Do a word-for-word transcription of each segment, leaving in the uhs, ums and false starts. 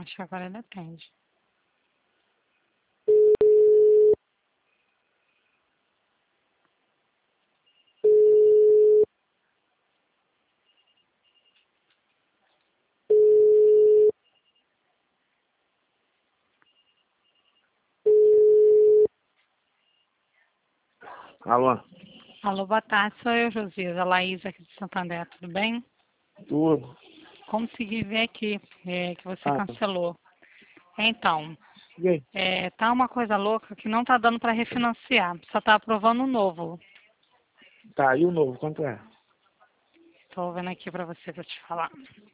Acho que agora ele atende. Alô? Alô, boa tarde. Sou eu, Josias, a Laís aqui de Santander. Tudo bem? Tudo. Consegui ver aqui é, que você Ah, cancelou. Então, e aí? é, tá uma coisa louca que não tá dando para refinanciar. Só tá aprovando o novo. Tá, e o novo, quanto é? Tô vendo aqui para você para te falar.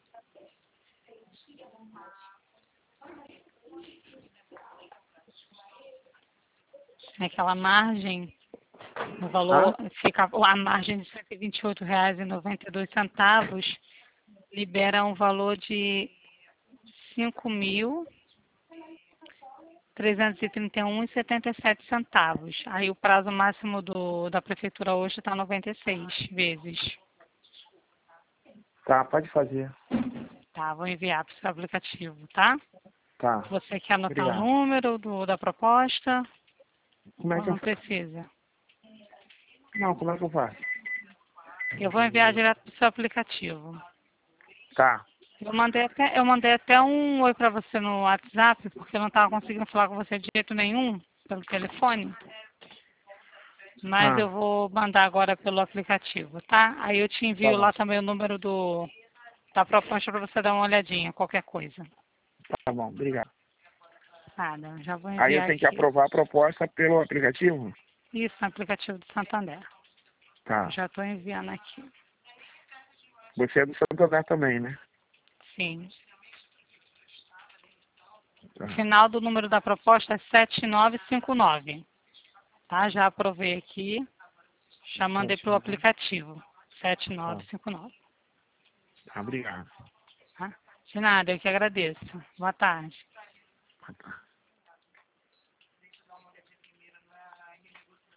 É aquela margem, o valor Ah? fica a margem de cento e vinte e oito reais e noventa e dois centavos libera um valor de cinco mil trezentos e trinta e um reais e setenta e sete centavos. Aí o prazo máximo do, da prefeitura hoje está noventa e seis vezes. Tá, pode fazer. Tá, vou enviar para o seu aplicativo, tá? Tá. Você quer anotar o Obrigado. número do, da proposta? Como é Ou que eu não faço? precisa? Não, como é que eu faço? Eu vou enviar direto para o seu aplicativo. Tá. Eu mandei até, eu mandei até um oi para você no WhatsApp, porque eu não estava conseguindo falar com você de jeito nenhum pelo telefone. Mas eu Ah, vou mandar agora pelo aplicativo, tá? Aí eu te tá envio bom. lá também o número do, da proposta para você dar uma olhadinha, qualquer coisa. Tá bom, obrigado. Nada, já vou Aí eu enviar tenho que aqui. aprovar a proposta pelo aplicativo? Isso, no aplicativo do Santander. Eu Tá. já estou enviando aqui. Você é do Santander também, né? Sim. O Tá. final do número da proposta é sete nove cinco nove. Tá? Já aprovei aqui. Já mandei Sete, para o nove. aplicativo. sete nove Tá. cinco nove. Tá, obrigado. Tá? De nada, eu que agradeço. Boa tarde. Tá.